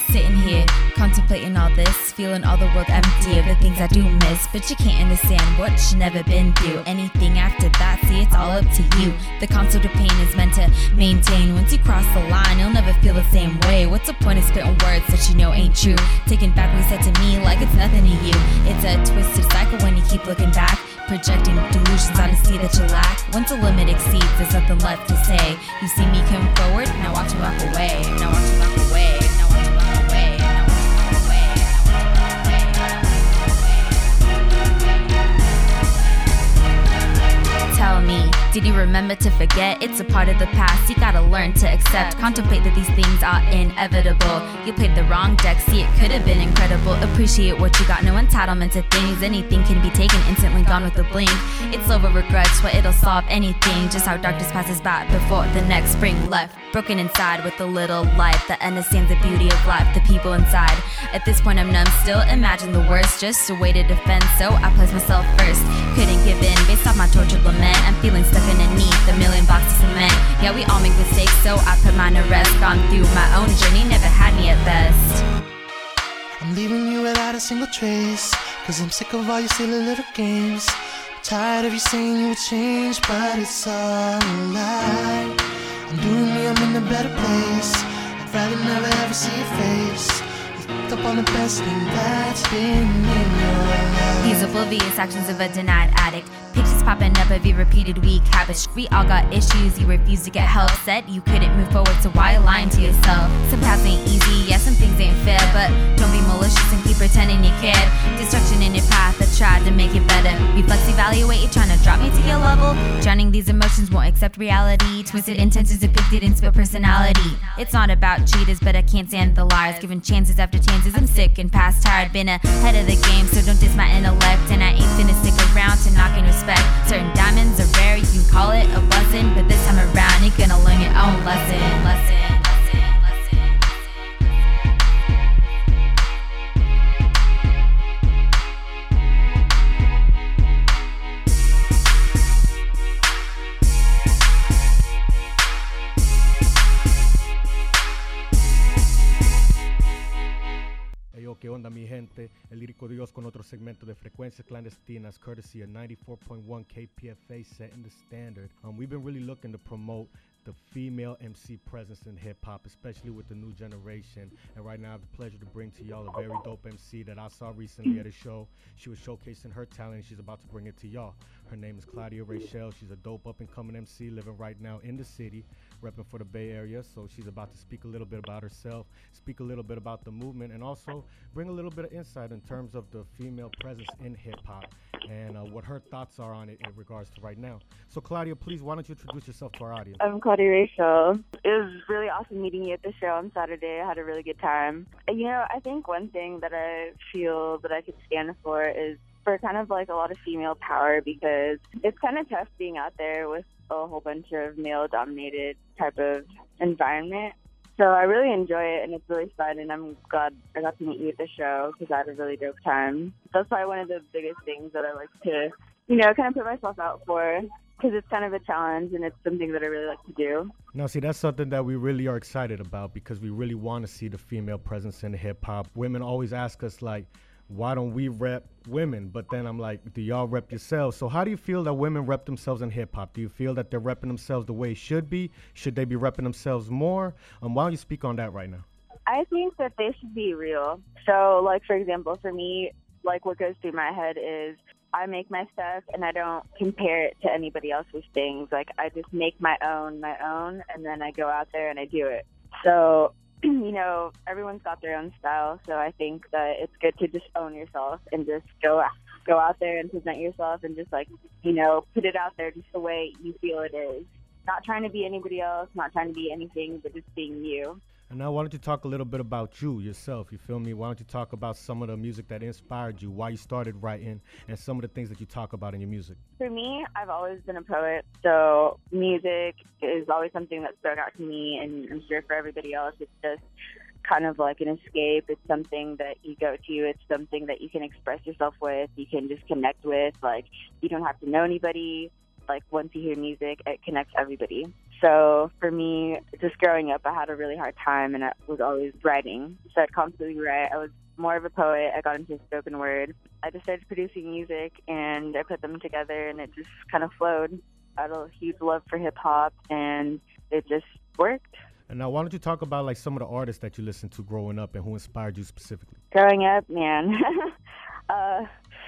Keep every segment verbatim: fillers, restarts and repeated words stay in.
Sitting here, contemplating all this, feeling all the world empty of the things I do miss. But you can't understand what you never been through. Anything after that, see, it's all up to you. The concept of pain is meant to maintain. Once you cross the line, you'll never feel the same way. What's the point of spitting words that you know ain't true? Taking back what you said to me like it's nothing to you. It's a twisted cycle when you keep looking back, projecting delusions, honesty that you lack. Once the limit exceeds, there's nothing left to say. You see me come forward, now watch me walk away. Now watch me walk away. Now watch me walk away. Now watch me walk away. Tell me, did you remember to forget? It's a part of the past, you gotta learn to accept. Contemplate that these things are inevitable. You played the wrong deck, see, it could have been incredible. Appreciate what you got, no entitlement to things. Anything can be taken, instantly gone with a blink. It's love over grudge, but it'll solve anything. Just how darkness passes by before the next spring left. Broken inside with a little light that understands the beauty of life, the people inside. At this point I'm numb, still imagine the worst, just a way to defend, so I place myself first. Couldn't give in, based off my tortured lament. I'm feeling stuck underneath a million blocks of cement. Yeah, we all make mistakes, so I put mine to rest. Gone through my own journey, never had me at best. I'm leaving you without a single trace, cause I'm sick of all your silly little games. I'm tired of you saying you would change, but it's all a lie. I'm doing me, I'm in a better place. I'd rather never ever see your face. Hooked up on the best thing that's been in your life. These oblivious actions of a denied addict. Pictures popping up of your repeated weak habits. We all got issues, you refuse to get help. Said you couldn't move forward, so why lying to yourself? Some paths ain't easy, yeah, some things ain't fair, but don't be malicious and keep pretending you cared. Destruction in your path, I tried to make it better. Reflex, evaluate, you're trying to drop me to your level. Drowning these emotions, won't accept reality. Twisted intentions depicted in split personality. It's not about cheaters, but I can't stand the liars. Giving chances after chances, I'm sick and past tired. Been ahead of the game, so don't diss my intellect. And I ain't finna stick around to knock in respect. Certain diamonds are rare, you can call it a blessing, but this time around you're gonna learn your own lesson, lesson, lesson, lesson, Hey yo, ¿qué onda mi gente? El Lírico Dios con otro segmento de Frecuencias Clandestinas, courtesy of ninety-four point one K P F A, setting the standard. Um, we've been really looking to promote the female M C presence in hip-hop, especially with the new generation. And right now I have the pleasure to bring to y'all a very dope M C that I saw recently at a show. She was showcasing her talent and she's about to bring it to y'all. Her name is Claudia Rachel. She's a dope up-and-coming M C living right now in the city, repping for the Bay Area. So she's about to speak a little bit about herself, speak a little bit about the movement, and also bring a little bit of insight in terms of the female presence in hip-hop and uh, what her thoughts are on it in regards to right now. So Claudia, please, why don't you introduce yourself to our audience? I'm Claudia Rachel. It was really awesome meeting you at the show on Saturday. I had a really good time. You know, I think one thing that I feel that I could stand for is for kind of like a lot of female power, because it's kind of tough being out there with a whole bunch of male-dominated type of environment. So I really enjoy it, and it's really fun, and I'm glad I got to meet you at the show because I had a really dope time. That's probably one of the biggest things that I like to, you know, kind of put myself out for, because it's kind of a challenge, and it's something that I really like to do. Now, see, that's something that we really are excited about because we really want to see the female presence in hip-hop. Women always ask us, like, why don't we rep women? But then I'm like, do y'all rep yourselves? So how do you feel that women rep themselves in hip-hop? Do you feel that they're repping themselves the way it should be? Should they be repping themselves more? Um, why don't you speak on that right now? I think that they should be real. So, like, for example, for me, like, what goes through my head is I make my stuff and I don't compare it to anybody else's things. Like, I just make my own, my own, and then I go out there and I do it. So, you know, everyone's got their own style, so I think that it's good to just own yourself and just go go out there and present yourself and just, like, you know, put it out there just the way you feel it is. Not trying to be anybody else, not trying to be anything, but just being you. And now why don't you talk a little bit about you, yourself, you feel me? Why don't you talk about some of the music that inspired you, why you started writing, and some of the things that you talk about in your music? For me, I've always been a poet, so music is always something that stuck out to me, and I'm sure for everybody else, it's just kind of like an escape. It's something that you go to. It's something that you can express yourself with, you can just connect with. Like, you don't have to know anybody. Like, once you hear music, it connects everybody. So for me, just growing up, I had a really hard time, and I was always writing. So I'd constantly write. I was more of a poet. I got into spoken word. I just started producing music, and I put them together, and it just kind of flowed. I had a huge love for hip-hop, and it just worked. And now, why don't you talk about like some of the artists that you listened to growing up and who inspired you specifically? Growing up, man, uh,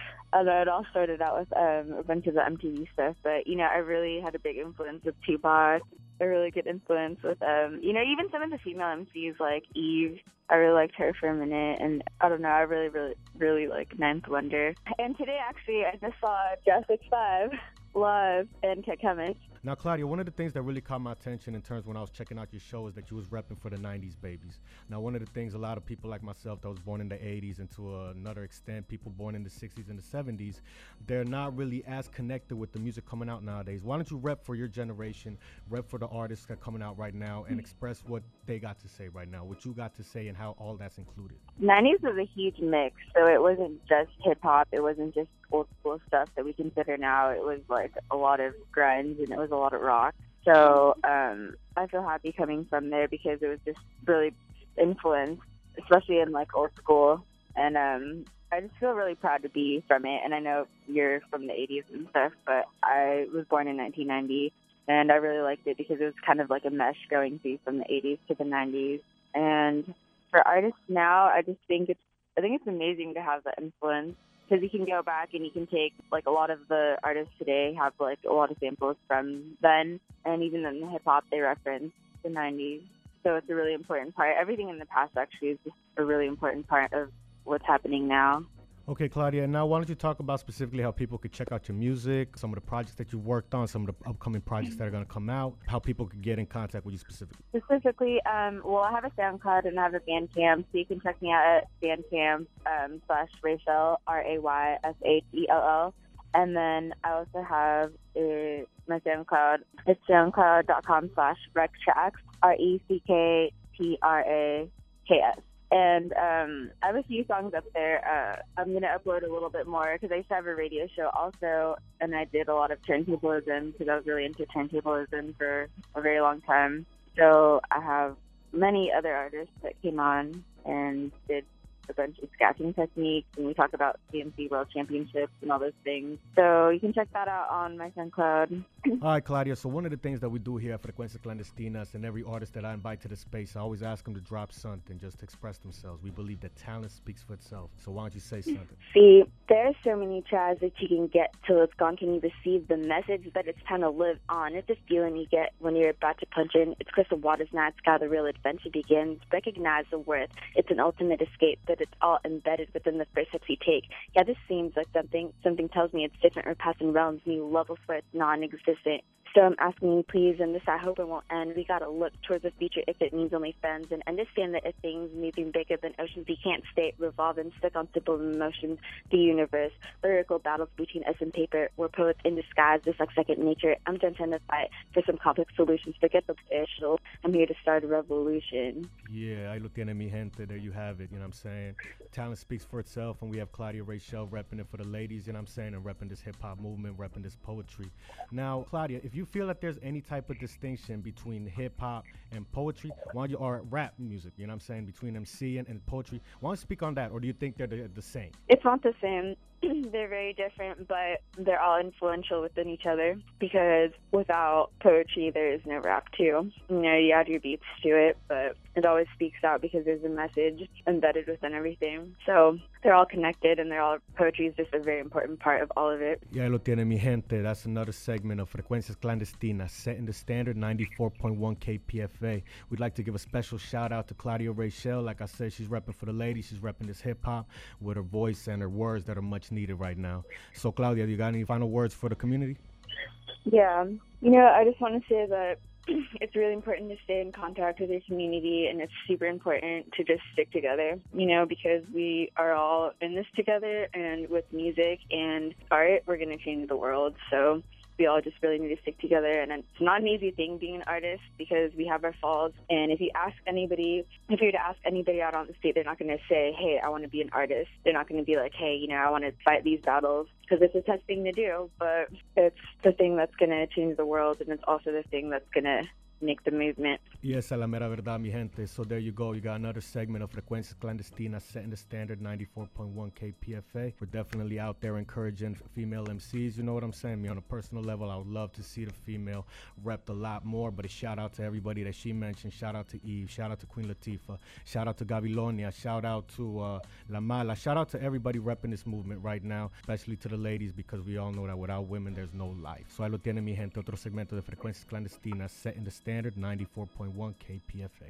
I know it all started out with um, a bunch of the M T V stuff, but, you know, I really had a big influence with Tupac, a really good influence with, um, you know, even some of the female M Cs like Eve. I really liked her for a minute, and I don't know, I really, really, really like Ninth Wonder. And today, actually, I just saw Jurassic five live and Kept Coming. Now, Claudia, one of the things that really caught my attention in terms when I was checking out your show is that you was repping for the nineties babies. Now, one of the things a lot of people like myself that was born in the eighties and to another extent people born in the sixties and the seventies, they're not really as connected with the music coming out nowadays. Why don't you rep for your generation, rep for the artists that are coming out right now, and express what they got to say right now, what you got to say and how all that's included? nineties was a huge mix, so it wasn't just hip-hop, it wasn't just old school stuff that we consider now. It was like a lot of grunge, and it was a lot of rock. So um, I feel happy coming from there because it was just really influenced, especially in like old school. And um, I just feel really proud to be from it. And I know you're from the eighties and stuff, but I was born in nineteen ninety, and I really liked it because it was kind of like a mesh going through from the eighties to the nineties. And for artists now, I just think it's I think it's amazing to have that influence. Because you can go back and you can take, like, a lot of the artists today have, like, a lot of samples from then. And even in the hip-hop, they reference the nineties. So it's a really important part. Everything in the past, actually, is just a really important part of what's happening now. Okay, Claudia, now why don't you talk about specifically how people could check out your music, some of the projects that you worked on, some of the upcoming projects that are going to come out, how people could get in contact with you specifically? Specifically, um, well, I have a SoundCloud and I have a Bandcamp, so you can check me out at Bandcamp um, slash Rayshell, R A Y S H E L L. And then I also have a, my SoundCloud. It's soundcloud.com slash Recktracks, R E C K T R A K S. And um, I have a few songs up there. Uh, I'm going to upload a little bit more because I used to have a radio show also, and I did a lot of turntablism because I was really into turntablism for a very long time. So I have many other artists that came on and did a bunch of scratching techniques, and we talk about C M C World Championships and all those things. So you can check that out on my SoundCloud. All right, Claudia, so one of the things that we do here at Frecuencias Clandestinas, and every artist that I invite to the space, I always ask them to drop something, just to express themselves. We believe that talent speaks for itself. So why don't you say something? See, there's so many tries that you can get till it's gone. Can you receive the message that it's time to live on? It's a feeling you get when you're about to punch in. It's crystal waters night sky, the real adventure begins. Recognize the worth. It's an ultimate escape, that it's all embedded within the first steps we take. Yeah, this seems like something. Something tells me it's different. We're passing realms, new levels where it's non-existent. So I'm asking you, please, and this I hope it won't end. We gotta look towards the future if it means only friends, and understand that if things moving bigger than oceans, we can't stay revolving, stuck on simple emotions. The universe, lyrical battles between us and paper. We're poets in disguise, just like second nature. I'm done trying to fight for some complex solutions. Forget the official. I'm here to start a revolution. Yeah, ahí lo tiene mi gente. There you have it. You know what I'm saying? Talent speaks for itself, and we have Claudia Rayshell repping it for the ladies. You know what I'm saying? And repping this hip hop movement, repping this poetry. Now, Claudia, if you feel that there's any type of distinction between hip hop and poetry, why don't you, or rap music, you know what I'm saying, between M C and, and poetry, why don't you speak on that, or do you think they're the, the same? It's not the same. They're very different, but they're all influential within each other, because without poetry, there is no rap too. You know, you add your beats to it, but it always speaks out because there's a message embedded within everything. So they're all connected, and they're all, poetry is just a very important part of all of it. Ya lo tiene mi gente. That's another segment of Frecuencias Clandestinas, setting the standard, ninety-four point one K P F A. We'd like to give a special shout out to Claudia Rayshell. Like I said, she's repping for the ladies. She's repping this hip hop with her voice and her words that are much needed right now. So, Claudia, you got any final words for the community? Yeah. You know, I just want to say that it's really important to stay in contact with your community, and it's super important to just stick together, you know, because we are all in this together, and with music and art, we're going to change the world. So we all just really need to stick together, and it's not an easy thing being an artist because we have our faults. And if you ask anybody, if you were to ask anybody out on the street, they're not going to say, hey, I want to be an artist. They're not going to be like, hey, you know, I want to fight these battles, because it's a tough thing to do, but it's the thing that's going to change the world, and it's also the thing that's going to make the movement. Y esa es la mera verdad, mi gente. So there you go. You got another segment of Frecuencias Clandestinas setting the standard ninety-four point one K P F A. We're definitely out there encouraging female M Cs. You know what I'm saying? Me, on a personal level, I would love to see the female repped a lot more. But a shout out to everybody that she mentioned. Shout out to Eve. Shout out to Queen Latifah. Shout out to Gabilonia. Shout out to uh, La Mala. Shout out to everybody repping this movement right now, especially to the ladies, because we all know that without women, there's no life. So ahí lo tiene, mi gente. Otro segmento de Frecuencias Clandestinas setting the standard ninety-four point one K P F A.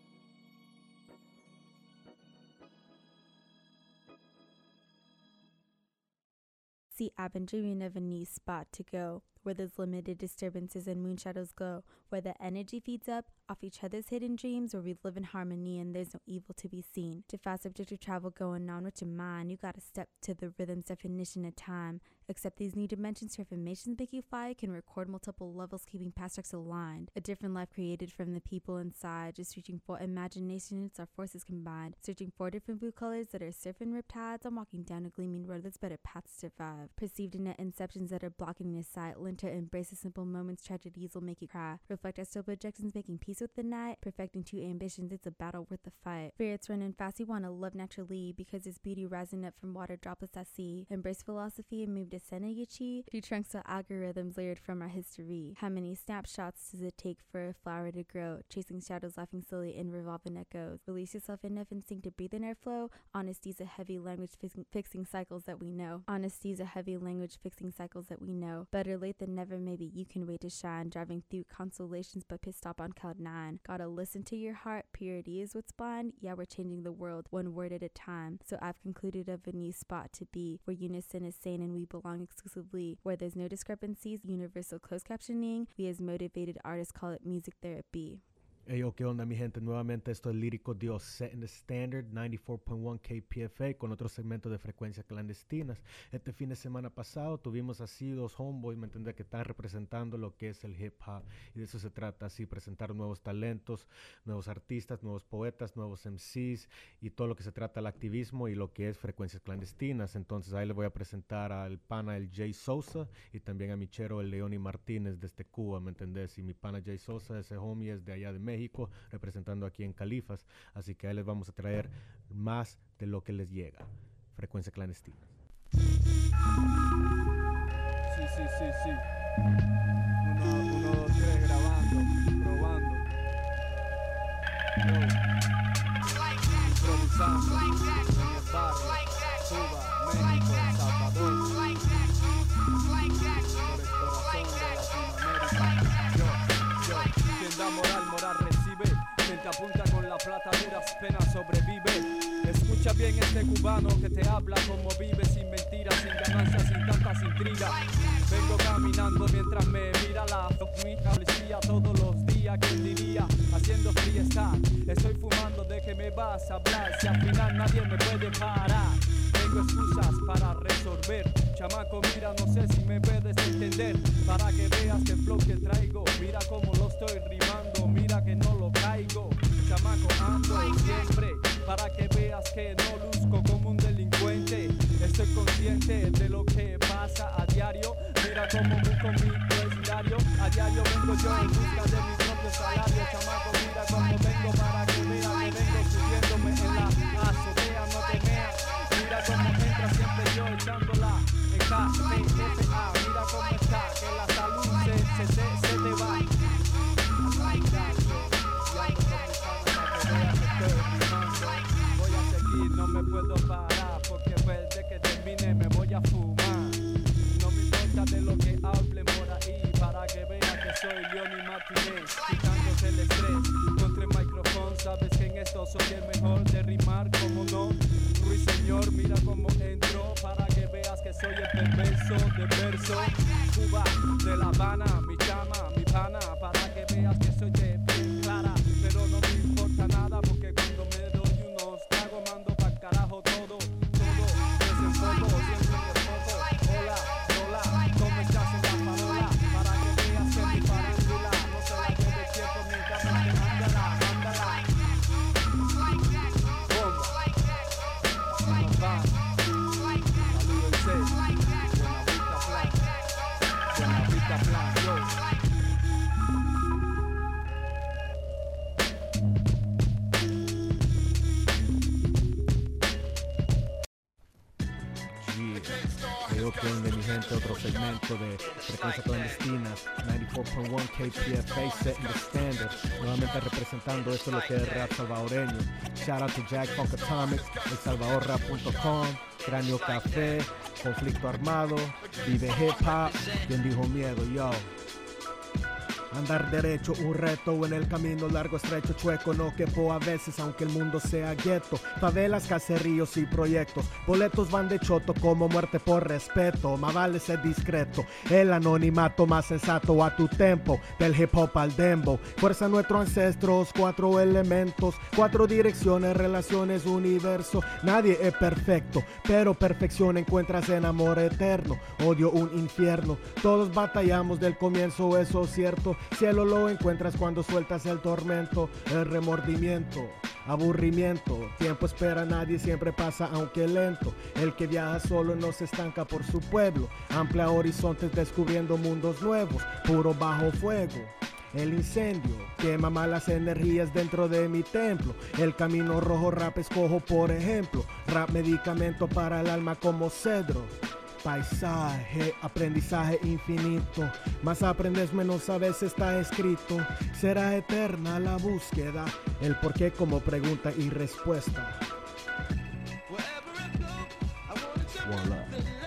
See, I've been dreaming of a new spot to go, where there's limited disturbances and moon shadows glow, where the energy feeds up off each other's hidden dreams, where we live in harmony and there's no evil to be seen. To fast objective travel going on with your mind, you gotta step to the rhythm's definition of time. Accept these new dimensions, transformations make you fly, can record multiple levels, keeping past tracks aligned. A different life created from the people inside, just reaching for imagination, it's our forces combined. Searching for different blue colors that are surfing riptides, I'm walking down a gleaming road that's better paths to survive. Perceived in net inceptions that are blocking your sight, learn to embrace the simple moments, tragedies will make you cry. Reflect our still projections, making peace with the night, perfecting two ambitions, it's a battle worth the fight. Spirits running fast, you wanna love naturally, because there's beauty rising up from water droplets at sea. Embrace philosophy and move to center your chi, through trunks of algorithms layered from our history. How many snapshots does it take for a flower to grow? Chasing shadows, laughing slowly in revolving echoes. Release yourself enough instinct to breathe in airflow. Honesty's a heavy language fixing, fixing cycles that we know. Honesty's a heavy language fixing cycles that we know. Better late than never, maybe you can wait to shine. Driving through consolations but pissed off on cloud nine. Gotta listen to your heart, purity is what's blind. Yeah, we're changing the world one word at a time. So I've concluded of a new spot to be, where unison is sane and we belong exclusively, where there's no discrepancies, universal closed captioning. We as motivated artists call it music therapy. Hey, yo, ¿qué onda, mi gente? Nuevamente esto es Lírico Dios, setting the standard ninety-four point one K P F A con otro segmento de Frecuencias Clandestinas. Este fin de semana pasado tuvimos así dos homeboys, ¿me entendés? Que están representando lo que es el hip hop, y de eso se trata, así, presentar nuevos talentos, nuevos artistas, nuevos poetas, nuevos M Cs y todo lo que se trata del activismo y lo que es Frecuencias Clandestinas. Entonces ahí les voy a presentar al pana el Jay Sosa y también a mi chero el Leoni Martínez desde Cuba, ¿me entendés? Y mi pana Jay Sosa, ese homie es de allá de México, representando aquí en Califas, así que ahí les vamos a traer más de lo que les llega. Frecuencia Clandestina. Sí, sí, sí, sí. Uno, uno, dos, tres, grabando, probando. Yo, improvisando en el barrio, Cuba, México, Salvador. Por el corazón de Latinoamérica. Yo, yo, quien da moral, moral recibe. Quien te apunta con la plata, duras penas sobrevive. Escucha bien este cubano que te habla como vive, sin mentiras, sin ganancias, sin tantas intrigas. Vengo caminando mientras me mira la policía todos los días, ¿quién diría? Haciendo freestyle, estoy fumando de que me vas a hablar, si al final nadie me puede parar. Tengo excusas para resolver, chamaco mira, no sé si me puedes entender. Para que veas que el flow que traigo, mira cómo lo estoy rimando, mira que no lo caigo. Chamaco ando siempre, para que veas que no luzco como un delincuente. Estoy consciente de lo que pasa a diario, mira cómo busco mi vecindario. A diario vengo yo en busca de mi propio salario. Chamaco mira cómo vengo, para que veas que vengo subiéndome en la azotea, no te meas. Mira cómo entra siempre yo echándola en K P F A. Mira cómo está, que la salud se, se, se, se te va. Voy a seguir, no me puedo parar, porque después de que termine me voy a fumar. No me importa de lo que hablen por ahí, para que vean que soy Leoni Martínez, quitándote el estrés. este otro segmento de Frecuencia Clandestinas, noventa y cuatro punto uno K P F A, setting the standard. Nuevamente representando esto lo que es rap salvadoreño. Shout out to Jack Funk Atomic, el salvador rap punto com, Cráneo Café, Conflicto Armado, Vive Hip Hop, quien dijo miedo, yo. Andar derecho, un reto en el camino largo, estrecho, chueco, no quepo a veces, aunque el mundo sea gueto. Favelas, caseríos y proyectos, boletos van de choto como muerte por respeto. Más vale ser discreto, el anonimato más sensato a tu tempo, del hip hop al dembow. Fuerza nuestros ancestros, cuatro elementos, cuatro direcciones, relaciones, universo. Nadie es perfecto, pero perfección encuentras en amor eterno. Odio un infierno, todos batallamos del comienzo, eso es cierto. Cielo lo encuentras cuando sueltas el tormento, el remordimiento, aburrimiento. Tiempo espera, nadie siempre pasa aunque lento. El que viaja solo no se estanca por su pueblo. Amplia horizontes descubriendo mundos nuevos, puro bajo fuego. El incendio quema malas energías dentro de mi templo. El camino rojo rap escojo por ejemplo. Rap medicamento para el alma como cedro. Paisaje, aprendizaje infinito. Más aprendes, menos sabes, está escrito. Será eterna la búsqueda, el porqué como pregunta y respuesta. Voila.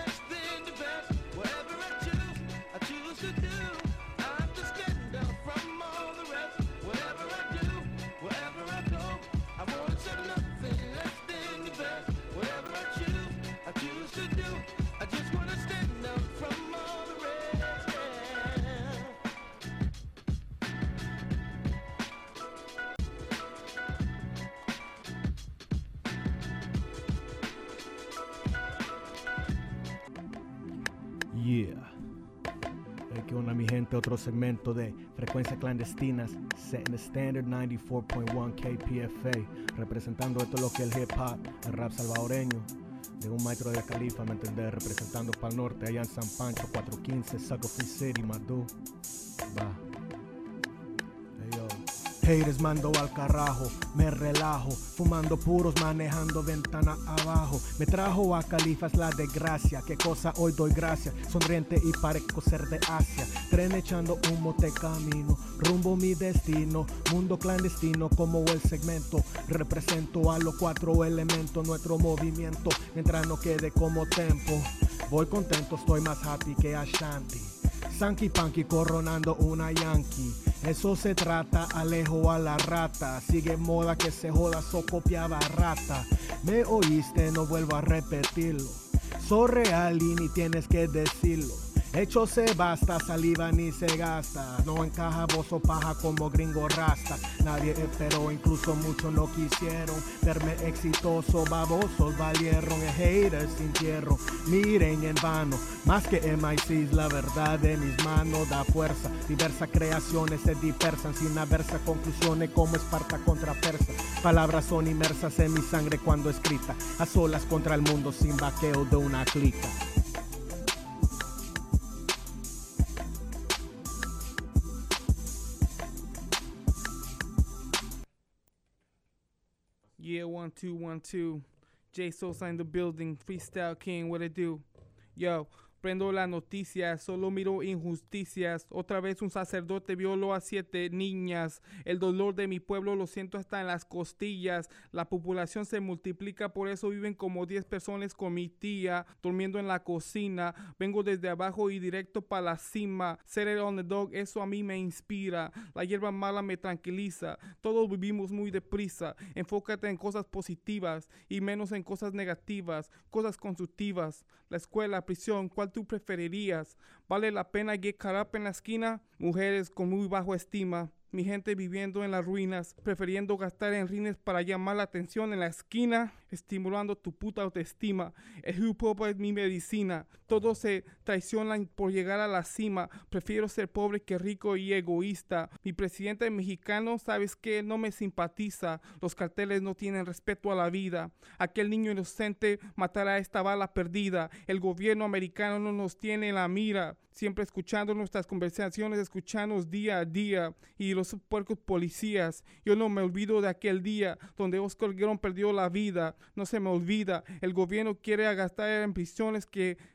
Yeah. Hey, ¿qué onda mi gente? Otro segmento de Frecuencia Clandestinas, setting the standard noventa y cuatro punto uno K P F A, representando esto lo que es el hip hop, el rap salvadoreño, de un maestro de Califa, ¿me entendés? Representando para el norte, allá en San Pancho, cuatro quince, Sucker Free City, Madú. Va. Hey, yo. Haters mando al carajo, me relajo, fumando puros, manejando ventana abajo. Me trajo a Califas la desgracia, qué cosa hoy doy gracias. Sonriente y parezco ser de Asia. Tren echando humo te camino, rumbo mi destino. Mundo clandestino como el segmento. Represento a los cuatro elementos, nuestro movimiento. Mientras no quede como tempo, voy contento, estoy más happy que Ashanti. Sanky Panky coronando una Yankee. Eso se trata, alejo a la rata. Sigue moda que se joda, so copiaba rata. Me oíste, no vuelvo a repetirlo. Soy real y ni tienes que decirlo. Hecho se basta, saliva ni se gasta. No encaja bozo paja como gringo rasta. Nadie esperó, incluso muchos no quisieron verme exitoso, babosos valieron. Haters sintieron, miren en vano. Más que M I Cs, la verdad de mis manos da fuerza. Diversas creaciones se dispersan sin haberse conclusiones como Esparta contra Persa. Palabras son inmersas en mi sangre cuando escrita. A solas contra el mundo sin vaqueo de una clica. Yeah, one, two, one, two. J Sosa in the building. Freestyle King, what it do? Yo, prendo las noticias, solo miro injusticias. Otra vez un sacerdote violó a siete niñas. El dolor de mi pueblo lo siento hasta en las costillas. La población se multiplica, por eso viven como diez personas con mi tía, durmiendo en la cocina. Vengo desde abajo y directo para la cima. Ser el underdog, eso a mí me inspira. La hierba mala me tranquiliza. Todos vivimos muy deprisa. Enfócate en cosas positivas y menos en cosas negativas, cosas constructivas. La escuela, prisión, ¿cuál tú preferirías? ¿Vale la pena get caught up en la esquina? Mujeres con muy bajo estima. Mi gente viviendo en las ruinas, prefiriendo gastar en rines para llamar la atención en la esquina, estimulando tu puta autoestima. El hip hop es mi medicina. Todos se traicionan por llegar a la cima. Prefiero ser pobre que rico y egoísta. Mi presidente mexicano, ¿sabes qué? No me simpatiza. Los carteles no tienen respeto a la vida. Aquel niño inocente matará esta bala perdida. El gobierno americano no nos tiene en la mira. Siempre escuchando nuestras conversaciones, escuchándonos día a día. Y los puercos policías. Yo no me olvido de aquel día donde Oscar Guerrón perdió la vida. No se me olvida. El gobierno quiere gastar en prisiones que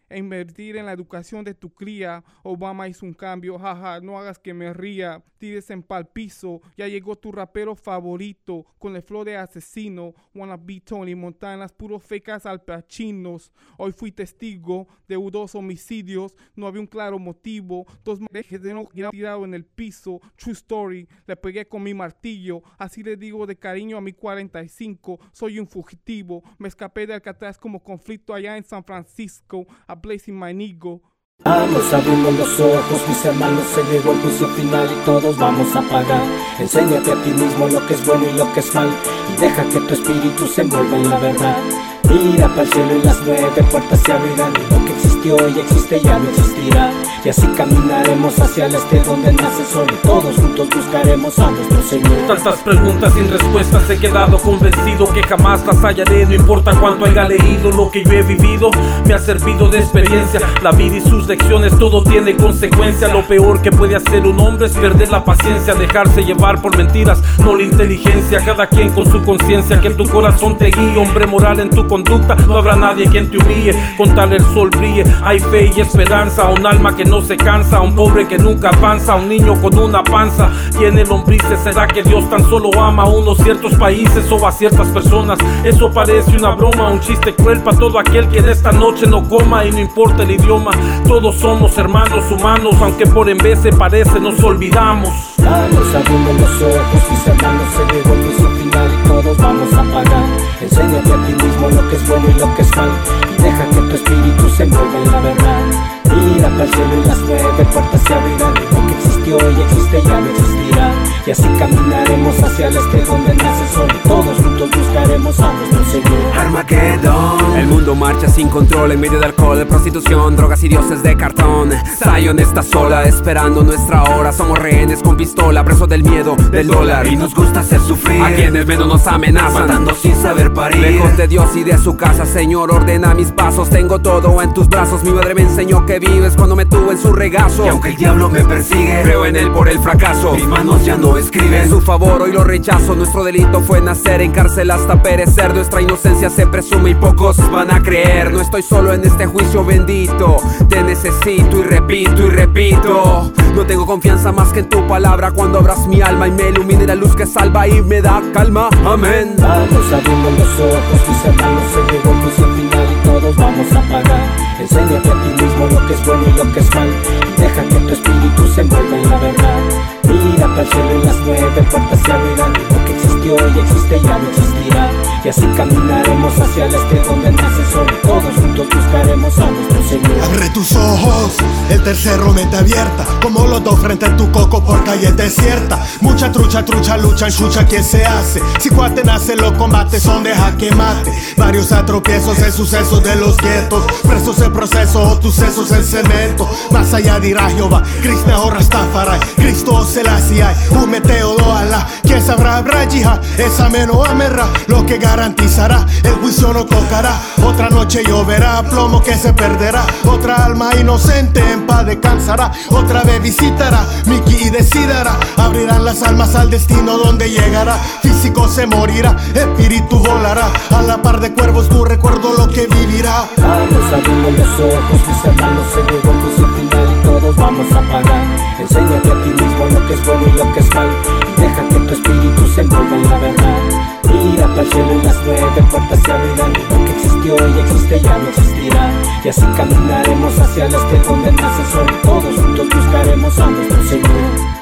e invertir en la educación de tu cría. Obama hizo un cambio, jaja, no hagas que me ría. Tires en pal piso, ya llegó tu rapero favorito, con el flow de asesino. Wanna be Tony Montanas, puros fecas al Pachinos. Hoy fui testigo de dos homicidios, no había un claro motivo. Dos marejes de no tirado en el piso. True story, le pegué con mi martillo. Así le digo de cariño a mi cuarenta y cinco. Soy un fugitivo, me escapé de Alcatraz como conflicto allá en San Francisco. A blazing my ego. Vamos abriendo los ojos, mis hermanos, se llegó el juicio final y todos vamos a pagar. Enséñate a ti mismo lo que es bueno y lo que es mal, y deja que tu espíritu se envuelva en la verdad. Mira para el cielo y las nueve puertas se abrirán, y lo que existió y existe ya no existirá. Y así caminaremos hacia el este donde nace el sol, y todos juntos buscaremos a nuestro Señor. Tantas preguntas sin respuestas, he quedado convencido que jamás las hallaré. No importa cuánto haya leído, lo que yo he vivido me ha servido de experiencia. La vida y sus lecciones, todo tiene consecuencia. Lo peor que puede hacer un hombre es perder la paciencia, dejarse llevar por mentiras, no la inteligencia. Cada quien con su conciencia, que tu corazón te guíe. Hombre moral en tu conducta, no habrá nadie quien te humille. Con tal el sol brille, hay fe y esperanza. Un alma que no se cansa, un pobre que nunca avanza, un niño con una panza tiene lombrices. ¿Será que Dios tan solo ama a unos ciertos países o a ciertas personas? Eso parece una broma, un chiste cruel para todo aquel que en esta noche no coma. Y no importa el idioma, todos somos hermanos humanos, aunque por en vez se parece nos olvidamos. Vamos abriendo los ojos, mis hermanos, se llegó el juicio final y todos vamos a pagar. Enséñate a ti mismo lo que es bueno y lo que es mal, y deja que tu espíritu se envuelva en la verdad. Mira para el cielo y las nueve puertas se abrirán, y lo que existió y existe ya no existirá. Y así caminaremos hacia el este donde nace el sol, y todos juntos buscaremos a nuestro Señor. Armagedón. El mundo marcha sin control en medio de alcohol, de prostitución, drogas y dioses de cartón. Zion está sola esperando nuestra hora. Somos rehenes con pistola, presos del miedo, del dólar. Y nos gusta hacer sufrir a quienes menos nos amenazan, matando sin saber parir. Lejos de Dios y de su casa, Señor, ordena mis pasos. Tengo todo en tus brazos. Mi madre me enseñó que vives cuando me tuvo en su regazo. Y aunque el diablo me persigue, creo en él por el fracaso. Mis manos ya no escriben en su favor, hoy lo rechazo. Nuestro delito fue nacer en cárcel hasta perecer. Nuestra inocencia se presume y pocos van a creer. No estoy solo en este juicio bendito, te necesito y repito y repito. No tengo confianza más que en tu palabra. Cuando abras mi alma y me ilumine la luz que salva y me da calma, amén. Vamos abriendo los ojos, mis hermanos, se llegó el juicio final y todos vamos a pagar. Enséñate a ti mismo lo que es bueno y lo que es mal, y deja que tu espíritu se envuelva en la verdad. Mira para el cielo y las nueve puertas se abrirán, y lo que existió y existe ya no existirá. Y así caminaremos hacia el este donde nace el sol, y todos juntos buscaremos a nuestro Señor. Abre tus ojos, el tercero mente abierta, como los dos frente a tu coco por calle desierta. Mucha trucha, trucha, lucha, enchucha, ¿quién se hace? Si cuate nace, los combates son de jaque mate. Varios atropiezos en sucesos de los guetos, presos en proceso o tus sesos en cemento. Más allá dirá Jehová, Krishna o Rastafari, Cristo Selassie, un meteo lo alá. ¿Quién sabrá habrá yihad? Esa meno amerra, lo que garantizará, el juicio no tocará. Otra noche lloverá, plomo que se perderá. Otra alma inocente en paz descansará. Otra vez visitará Mickey y decidirá. Abrirán las almas al destino donde llegará. Físico se morirá, espíritu volará. A la par de cuervos tu recuerdo lo que vivirá. Vamos abriendo los ojos, mis hermanos, se llegó el juicio final y todos vamos a pagar. Enséñate a ti mismo lo que es bueno y lo que es mal, y deja que tu espíritu se envuelva en la verdad. Mira para el cielo y las nueve puertas se abrirán, y lo que existió y existe ya no existirá. Y así caminaremos hacia el este donde nace el sol, y todos juntos buscaremos a nuestro Señor.